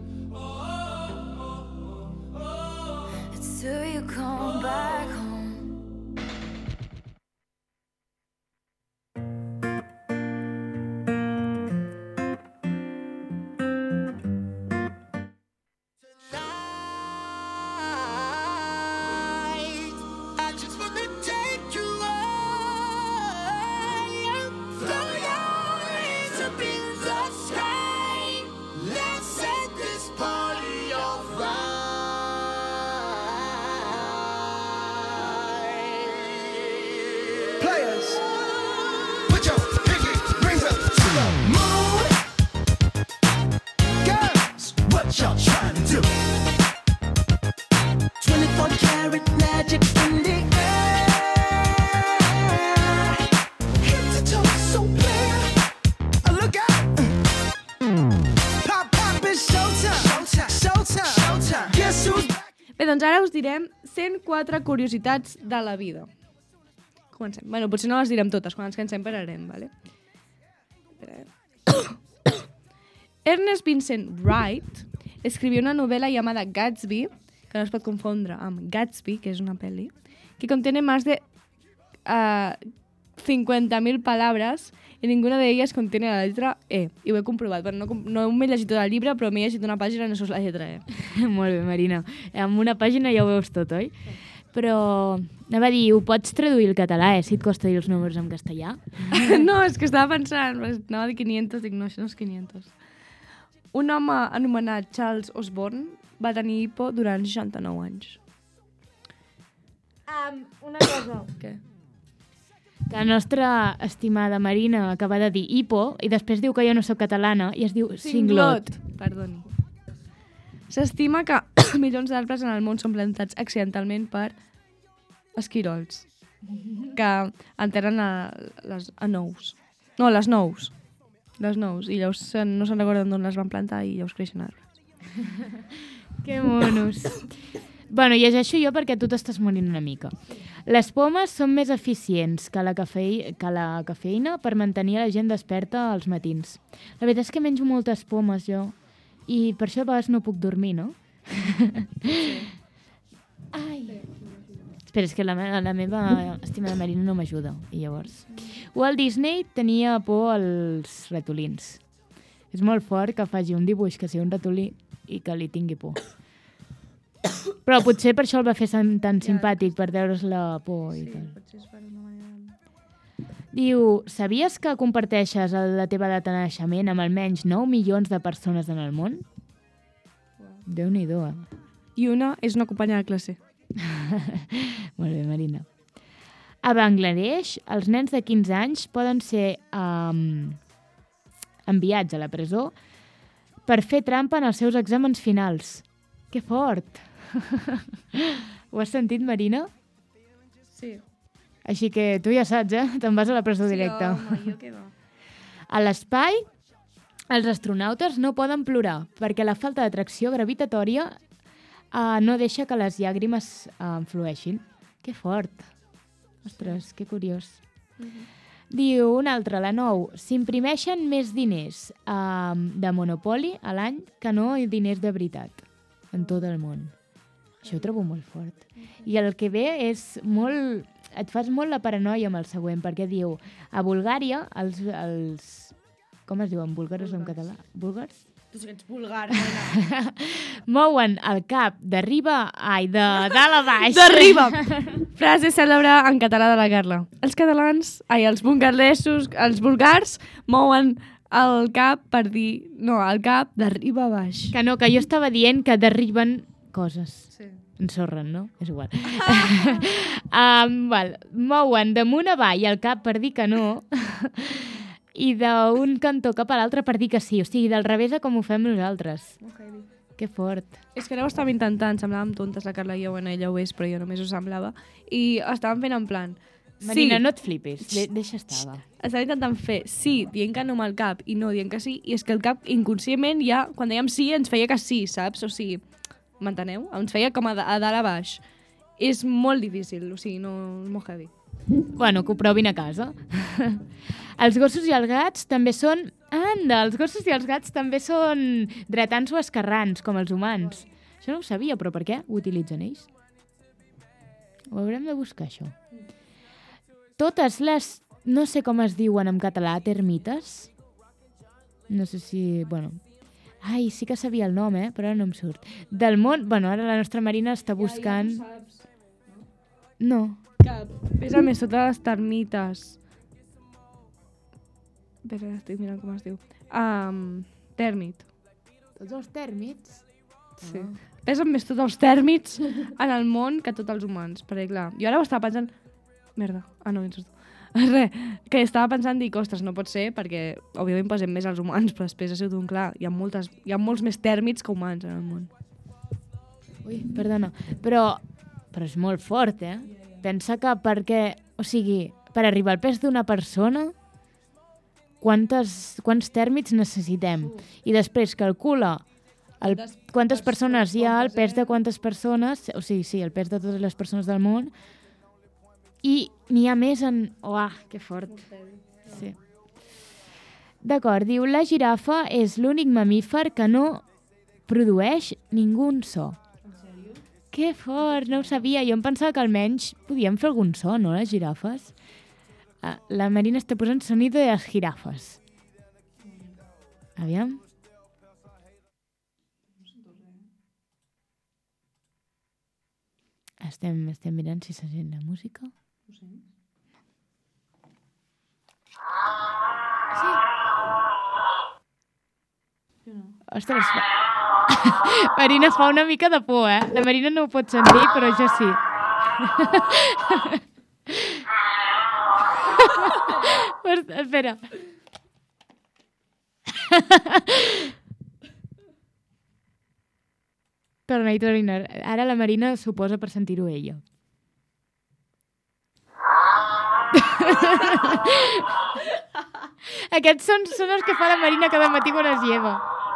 Until you come back home. I just wanna take you away. Throw your hands up in the sky. Let's set this party on fire. Players, put your pinky rings up to the moon. Girls, what y'all trying to do? twenty-four karat magic in the air. Head to toe so clear. Oh, look out. Pop, pop, it's showtime. Showtime. Showtime. Showtime. Guess who's back? Bé, doncs ara us direm cent quatre curiositats de la vida. Comencem. Bueno, potser no les direm totes, quan ens cansem pararem, ¿vale? Ernest Vincent Wright escribió una novela llamada Gatsby, que no es pot confondre amb Gatsby, que és una pel·li, que contiene más de uh, cincuenta mil palabras y ninguna de ellas contiene la letra E. I ho he comprovat. Bueno, no, no m'he llegit tot el llibre, però m'he llegit una pàgina on és la lletra E. Molt bé, Marina. Amb una pàgina ja ho veus tot, oi? Però, anava a dir, ho pots traduir al català, eh? Si et costa dir els números en castellà. No, és que estava pensant, anava a dir quinientos, dic no, això no és quinientos. Un home anomenat Charles Osborne va tenir hipo durant seixanta-nou anys. Um, una cosa. Què? La nostra estimada Marina acaba de dir hipo i després diu que jo no sóc catalana i es diu singlot. Perdoni. S'estima que milions d'arbres en el món són plantats accidentalment per esquirols, que enterren a les a nous. No, les nous. Les nous. I llavors no se'n recorden d'on les van plantar i llavors creixen arbres. Que monos. Bueno, llegeixo jo perquè tu t'estàs morint una mica. Les pomes són més eficients que la, cafeï... que la cafeïna per mantenir la gent desperta als matins. La veritat és que menjo moltes pomes jo i per això a vegades no puc dormir, no? Ai. Espera, és que la, me la meva estimada Marina no m'ajuda i llavors... Walt Disney tenia por als ratolins. És molt fort que faci un dibuix que sigui un ratolí i que li tingui por. Però potser per això el va fer tan simpàtic, per treure's la por i tal. Potser és per una manera... Diu, sabies que comparteixes la teva data de naixement amb almenys nou milions de persones en el món? Déu-n'hi-do, eh? I una és una companya de classe. Molt bé, Marina. A Bangladesh, els nens de quinze anys poden ser um, enviats a la presó per fer trampa en els seus exàmens finals. Que fort! Ho has sentit, Marina? Sí. Així que tu ja saps, eh? Te'n vas a la presó directa. Sí, home, jo què va. A l'espai, els astronautes no poden plorar perquè la falta d'atracció gravitatòria uh, no deixa que les llàgrimes uh, flueixin. Que fort! Ostres, que curiós. Uh-huh. Diu un altre, la nou, s'imprimeixen més diners uh, de Monopoly a l'any que no diners de veritat en tot el món. Això ho trobo molt fort. I el que ve és molt... Et fas molt la paranoia amb el següent, perquè diu, a Bulgària, els... els com es diuen, búlgares en català? Búlgars? Tu sí que ets vulgar, nena. Mouen el cap d'arriba, ai, de dalt a baix. D'arriba! Frase cèlebre en català de la Carla. Els catalans, ai, els bungarlesos, els vulgars, mouen el cap per dir... No, el cap d'arriba a baix. Que no, que jo estava dient que derriben coses. Sí. Ensorren, no? És igual. um, val. Mouen damunt avall el cap per dir que no i d'un cantó cap a l'altre per dir que sí. O sigui, del revés a com ho fem nosaltres. Okay. Que fort. És que ara ho estàvem intentant, semblàvem tontes la Carla i jo, bueno, ella ho és, però jo només ho semblava. I estàvem fent en plan... Marina, sí. no et flipis, De deixa estar. Va. Estava intentant fer sí, dient que no amb el cap i no dient que sí, i és que el cap inconscientment ja, quan dèiem sí, ens feia que sí, saps? O sigui, m'enteneu? Ens feia com a, a dalt a baix. És molt difícil, o sigui, no és molt heavy. Bueno, que ho provin a casa. Els gossos i els gats també són... Anda, els gossos i els gats també són dretans o esquerrans, com els humans. Això no ho sabia, però per què ho utilitzen ells? Ho haurem de buscar, això. Totes les... No sé com es diuen en català, termites? No sé si... Bueno... Ai, sí que sabia el nom, eh? Però ara no em surt. Del món... Bueno, ara la nostra Marina està buscant... Ja, ja ho saps. No. Cap. Pesa més sota les termites. Espera, estic mirant com es diu. Um, tèrmit. Tots els tèrmits? Sí. Ah. Pesen més tots els tèrmits en el món que tots els humans. Perquè, clar, jo ara ho estava pensant... Merda. Ah, no, ets tu. Res, que estava pensant, dic, ostres, no pot ser, perquè òbviament pesem més els humans, però després ha sigut un clar. Hi ha, moltes, hi ha molts més tèrmits que humans en el món. Ui, perdona. Però, però és molt fort, eh? Pensa que perquè... O sigui, per arribar al pes d'una persona, quantes, quants tèrmits necessitem? I després calcula el, quantes persones hi ha, el pes de quantes persones, o sigui, sí, el pes de totes les persones del món, i n'hi ha més en... Uah, que fort. Sí. D'acord, diu, la girafa és l'únic mamífer que no produeix ningú so. En sèrio? Que fort, no ho sabia. Jo em pensava que almenys podíem fer algun so, no, les girafes? Ah, la Marina està posant sonido de les jirafes. Aviam. Estem, estem mirant si se sent la música. Ho sents? Sí. Jo no. Ostres, fa... Marina fa una mica de por, eh? La Marina no ho pot sentir, però jo sí. Espera. Torna-hi, torna. Ara la Marina s'ho posa per sentir-ho ella. Aquests són, són els que fa la Marina cada matí quan es lleva.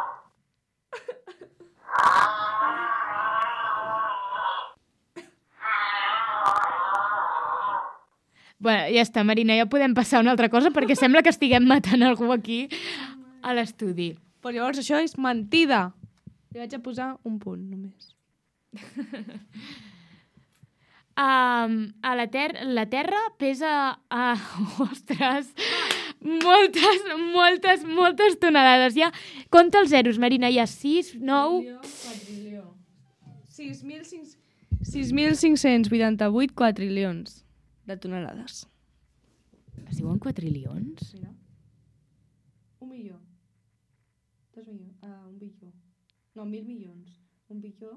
Bueno, ja està, Marina, ja podem passar a una altra cosa perquè sembla que estiguem matant algú aquí a l'estudi. Però llavors això és mentida. Li vaig a posar un punt, només. Um, a la, ter la Terra pesa... Uh, ostres! Moltes, moltes, moltes tonelades. Ja, compta els zeros, Marina. Hi ha sis, nou... sis mil cinc-cents vuitanta-vuit quadrilions de tonelades. Es diuen quadrilions? Mira. Un milió. Dos milions. Ah, un bilió. No, mil milions. Un bilió.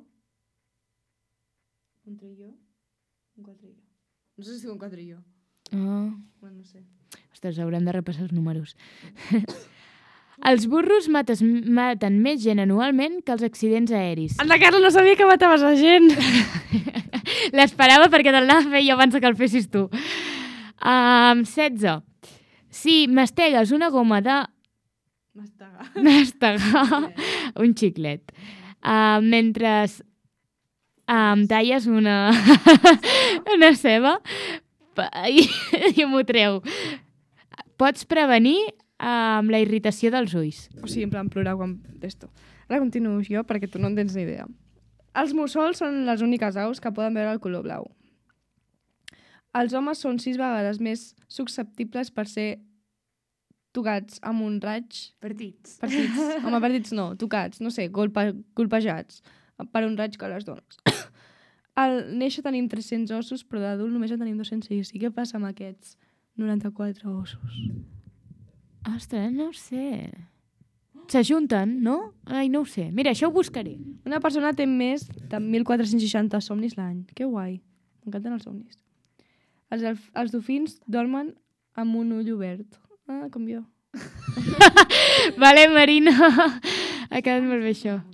Un trilló. Un quadrilló. No sé si diu un quadrilló. Ah. Bueno, no sé. Ostres, haurem de repassar els números. Els burros mates, maten més gent anualment que els accidents aeris. Anda, Carla, no sabia que mataves la gent. L'esperava perquè te'l anava a fer jo abans que el fessis tu. Um, setze. Si mastegues una goma de... Mastegar. Mastegar. Un xiclet. Uh, mentre um, talles una... una ceba i, i m'ho treu. Pots prevenir amb la irritació dels ulls. O sigui, en plan plorar quan d'esto. Ara continuo jo perquè tu no en tens ni idea. Els mussols són les úniques aus que poden veure el color blau. Els homes són sis vegades més susceptibles per ser tocats amb un raig... Partits. Partits. Home, partits no, tocats, no sé, golpe, colpejats per un raig que les dones. Al néixer tenim tres-cents ossos, però d'adult només en tenim dos-cents sis. I què passa amb aquests noranta-quatre ossos? Ostres, no ho sé. S'ajunten, no? Ai, no ho sé. Mira, això ho buscaré. Una persona té més de mil quatre-cents seixanta somnis l'any. Que guai. M'encanten els somnis. Els, els dofins dormen amb un ull obert. Ah, com jo. Vale, Marina. Ha quedat molt bé això.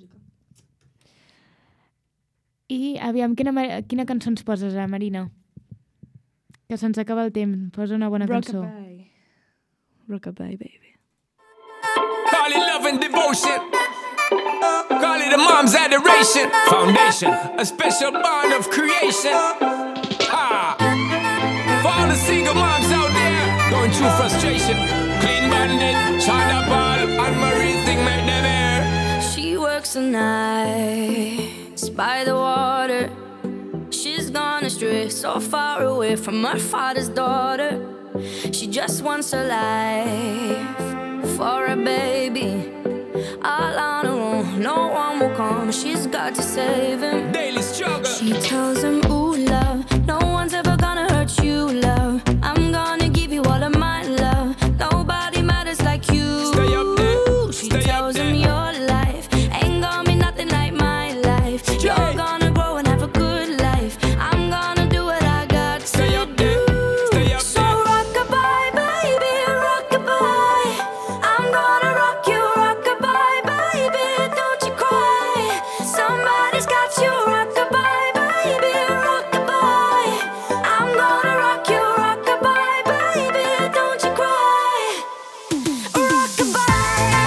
I, aviam, quina, quina cançó ens poses, eh, Marina? Que se'ns acaba el temps. Posa una bona cançó. Rockabye. Rockabye, baby. Call it love and devotion. Call it a mom's adoration. Foundation, a special bond of creation. Ah. For all the single moms out there going through frustration. Clean Bandit, China Ball, and Marie thing make them air. She works the nights by the water. She's gone astray, so far away from her father's daughter. She just wants a life for a baby. All on her own, no one will come. She's got to save him. Daily struggle. She tells him, ooh, love, no one's ever gonna hurt you, love. I'm gonna give you all of my love. Nobody matters like you. Stay up there. She Stay tells up him there. your life ain't gonna be nothing like my life. Yeah. You're gonna grow and have a good life. I'm gonna do what I got Stay to up there. do. Stay up So there. rock-a-bye, baby, rock-a-bye. I'm gonna rock you, rock-a-bye, baby. Don't you cry. Somebody's got you, rock-a-bye, baby, rock-a-bye. I'm gonna rock you, rock-a-bye, baby. Don't you cry. Rock-a-bye.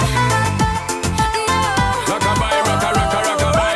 No. Rockabye, rocka, rocka, rockabye.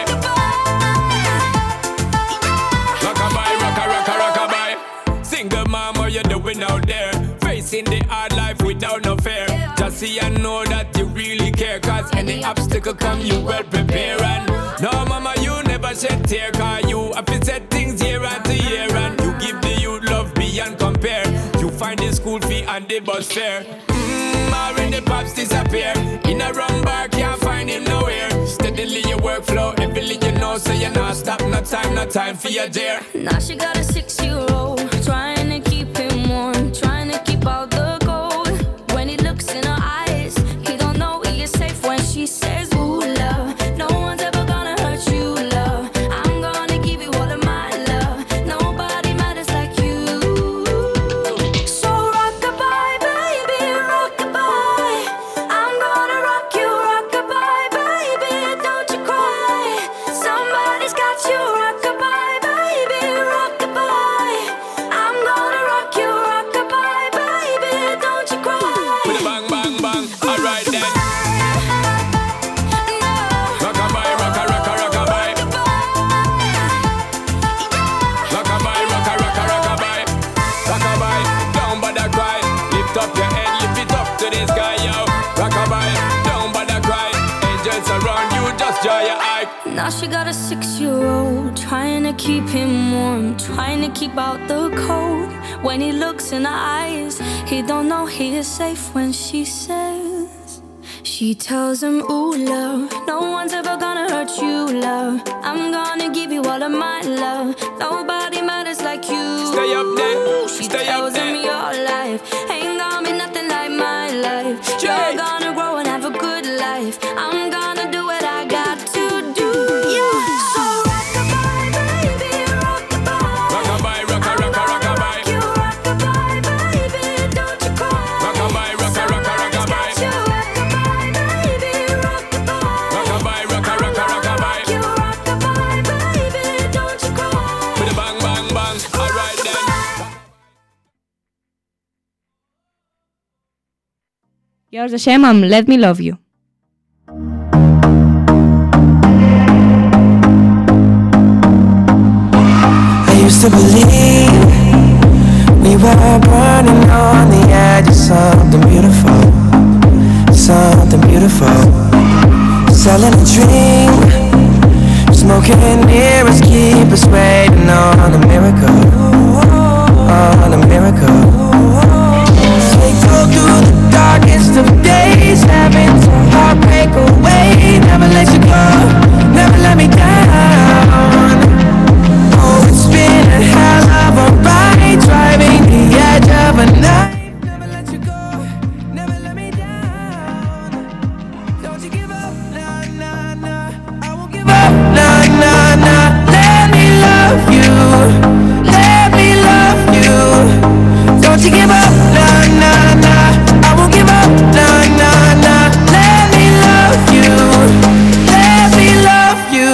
Rockabye, rocka, rocka, rockabye. Single mom, what you doing out there? Facing the hard life without no fear. Just see and know that you really care. Cause any obstacle come, you well prepare. And no, mama, you never shed tear. Cause you have to set things year after year. And you give the youth love beyond compare. You find the school fee and the bus fare. Mmm, already pops disappear. In a wrong bar, can't find him nowhere. Steadily your workflow, everything you know. So you're not stop, no time, no time for your dear. Now she got a six-year-old, trying to keep him warm, trying to keep out the cold. When he looks in her eyes, he don't know he is safe when she says, ooh, love, no one's ever gonna hurt you, love. I'm gonna give you all of my love. Nobody matters like you. So rock-a-bye, baby, rock-a-bye. I'm gonna rock you, rock-a-bye, baby. Don't you cry. Somebody's got you, rock-a-bye, baby, rock-a-bye. I'm gonna rock you, rock-a-bye, baby. Don't you cry. With a bang, bang, bang. Alright then. Rockabye, rocka, rocka, rockabye. Rockabye, rocka, rocka, rockabye. Rockabye, don't bother cry. Lift up your head, lift it up to the sky, yo. Rockabye, don't bother cry. Angels around you, just dry your eye. Now she got a six-year-old, trying to keep him warm, trying to keep out the cold. When he looks in her eyes, he don't know he is safe when she says. She tells him, ooh, love, no one's ever gonna hurt you, love. I'm gonna give you all of my love. Nobody matters like you. Stay up there, She stay up tells him there. your life ain't gonna be nothing like my life. Jay. You're gonna grow and have a good life. I'm gonna do what I got to do. So rock-a-bye, baby, rock-a-bye. Rockabye, rocka, rocka, rockabye. You rock-a-bye, baby, don't you cry. Rockabye, rocka, rocka, rockabye. You rock-a-bye, baby, rock-a-bye. Rockabye, rocka, rocka, rockabye. You rock-a-bye, baby, don't you cry. With a bang, bang, bang. Alright then. I us deixem amb Let Me Love You. I used to believe we were burning on the edge of something beautiful, something beautiful. Selling a dream, just smoking near us, keep us waiting on a miracle, on a miracle. So we go through the darkest of days, having to heartbreak away. Never let you go, never let me down. Oh, it's been a hell of a ride, driving the edge of a knife. Never let you go, never let me down. Don't you give up, nah, nah, nah. I won't give up, nah, nah, nah. Let me love you, let me love you. Don't you give up, nah, nah, nah. I won't give up, nah, nah, nah. Let me love you, let me love you.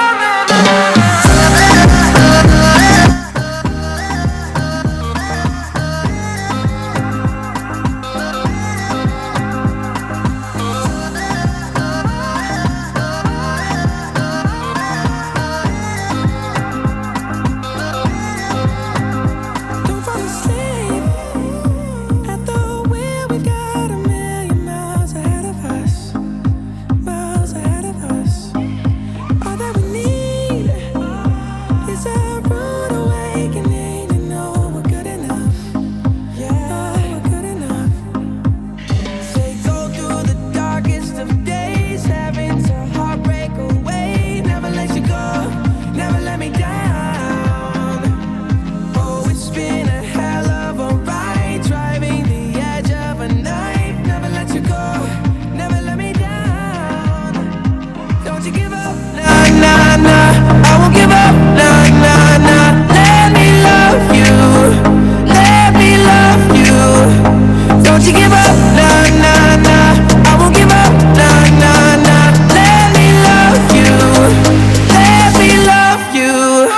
Don't fall asleep at the wheel. We've got a million miles ahead of us, miles ahead of us. All that we need is a rude awakening to know we're good enough. Yeah, we're good enough. Say go through the darkest of days, having to heartbreak away. Never let you go, never let me down. Oh, it's been a hell of a ride, driving the edge of a knife. Never let you go, never let me down. Don't you give up, nah, nah, nah. I won't give up, nah, nah, nah. Let me love you, let me love you. Don't you give up, nah, nah, nah. I won't give up, nah, nah, nah. Let me love you, let me love you.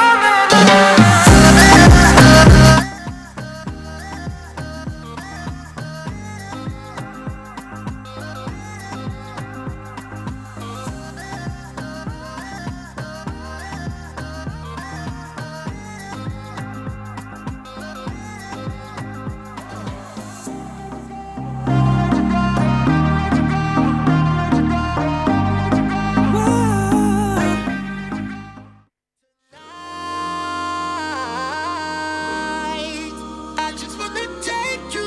I just wanna take you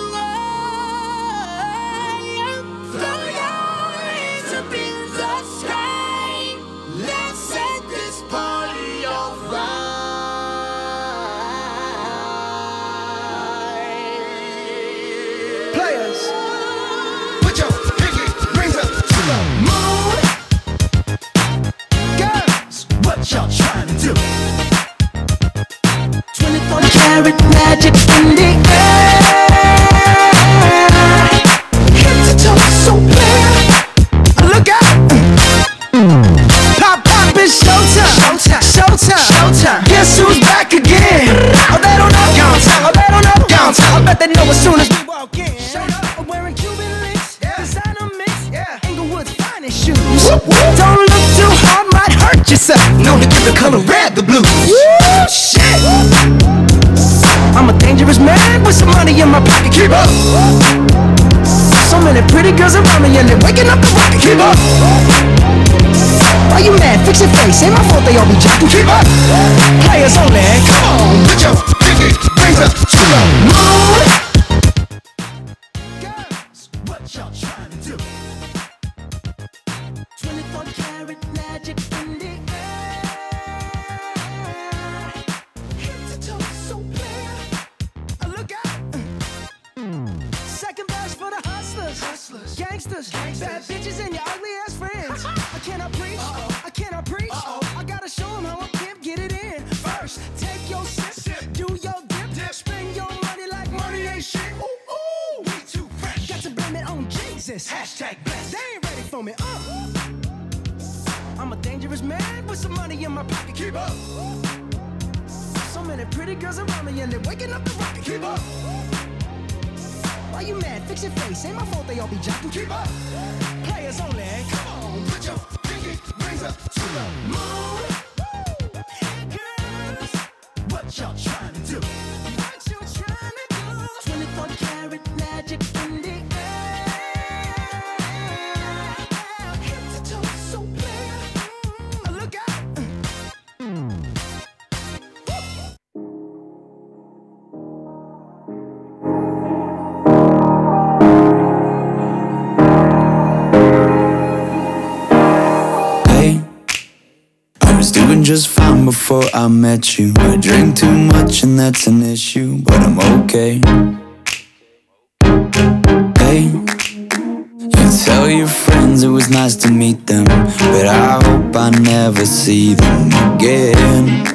higher. Throw your hands up in the sky. Let's set this party on fire. Players, put your pinky rings up to the moon. Girls, what y'all trying to do? twenty-four karat magic in the air. Head to toe so clear. Look out! Pop, pop, it's showtime. Showtime. Showtime. Showtime. Guess who's back again? Oh, they don't know. Downtown. Oh, they don't know. Downtown. I bet they know as soon as we walk in. Showed up. I'm wearing Cuban links. Yeah. Designer mix. Yeah. Inglewood's finest shoes. Whoop, whoop. Don't look too hard, might hurt yourself. Known to give the color red the blues. Woo, shit. I'm a dangerous man with some money in my pocket. Keep up. So many pretty girls around me and they're waking up the rocket. Keep up. Why you mad? Fix your face. Ain't my fault they all be jacking. Keep up. Players only. Come on, put your pinky rings up to the moon. Girls, what y'all trying to do? twenty-four karat magic in the air. Head to toe so clear. Look out. Second verse for the hustlers, hustlers, gangsters, gangsters, bad bitches and your ugly ass friends. I cannot preach, Uh-oh. I cannot preach. Uh-oh. I gotta show them how a pimp get it in. First, take your sip, sip. Do your dip, dip, spend your money like money ain't shit. Ooh, ooh, we too fresh. Got to blame it on Jesus. Hashtag blessed. They ain't ready for me. Uh. I'm a dangerous man with some money in my pocket. Keep up. So many pretty girls around me and they're waking up the rocket. Keep up. Why you mad? Fix your face. Ain't my fault they all be jocking. Keep up. Players only. Come on, put your pinky rings up to the moon. Girls, what y'all trying to do? What you trying to do? twenty-four karat magic in the air. Head to toe so clear. Look out. doing just fine before I met you. I drink too much and that's an issue, but I'm okay. Hey, you tell your friends it was nice to meet them, but I hope I never see them again.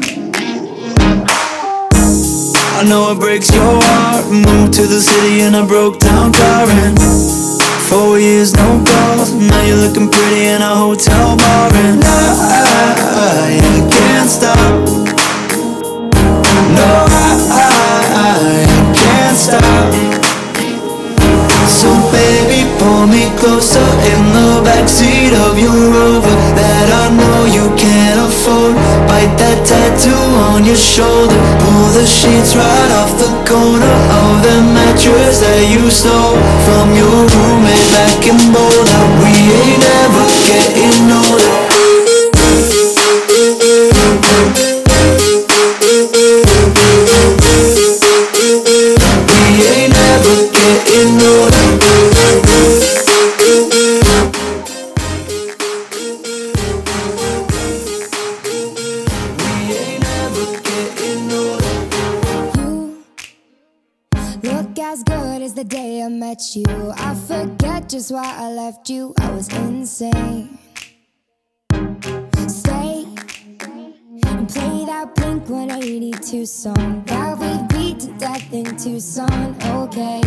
I know it breaks your heart. Moved to the city in a broke down car, and four years no calls. Now you're looking pretty in a hotel bar, and I, I, I can't stop. No, I, I, I can't stop. So baby, pull me closer in the backseat of your Rover that I know you can't afford. Bite that tattoo on your shoulder. Pull the sheets right off the corner of the mattress that you stole from your roommate back in Boulder. We ain't ever getting older. We ain't ever getting older. The day I met you, I forget just why I left you. I was insane. Stay and play that Blink one eighty-two song that we beat to death in Tucson. Okay,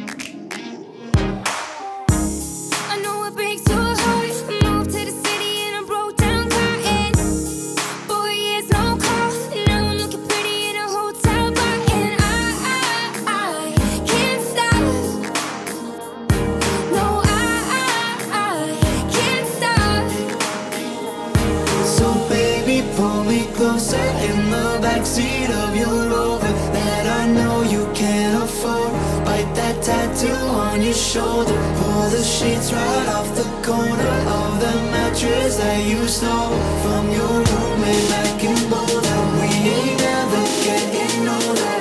I know it breaks your heart. Moved to the city in a broke down car, and four years no call. Now I'm looking pretty in a hotel bar, and I, I, I can't stop. No, I, I, I can't stop. So baby, pull me closer in the backseat of your Rover that I know you can't afford. Bite that tattoo on your shoulder. Pull the sheets right off the corner of the mattress that you stole from your roommate back in Boulder. We ain't never getting older.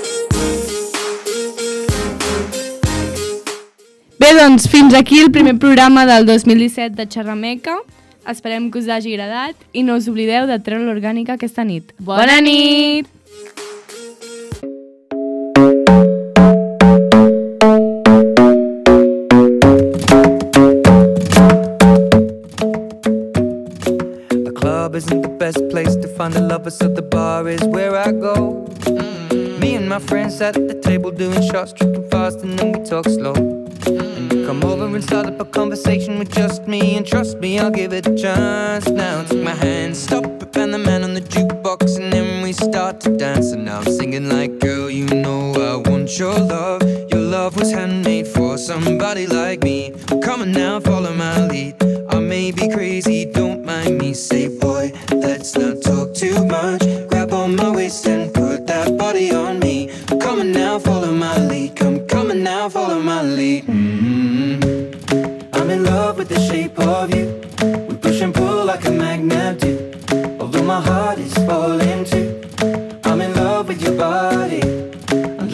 Bé, doncs fins aquí el primer programa del dos mil disset de Xerrameca. Esperem que us hagi agradat i no us oblideu de treure l'orgànica aquesta nit. Bona nit! The club isn't the best place to find a lover, so the bar is where I go. Mm. Me and my friends at the table doing shots, tripping fast, and then we talk slow. And you come over and start up a conversation with just me, and trust me, I'll give it a chance. Now take my hand, stop it, and the man on the jukebox, and then we start to dance. And now I'm singing like, girl, you know I want your love. Your love was handmade for somebody like me. Come on now, follow my lead. I may be crazy, don't mind me. Say, boy, let's not talk too much. Grab on my waist and put that body on me. Come on now, follow my lead. Come, come on now, follow my lead. Mm-hmm. I'm in love with the shape of you. We push and pull like a magnet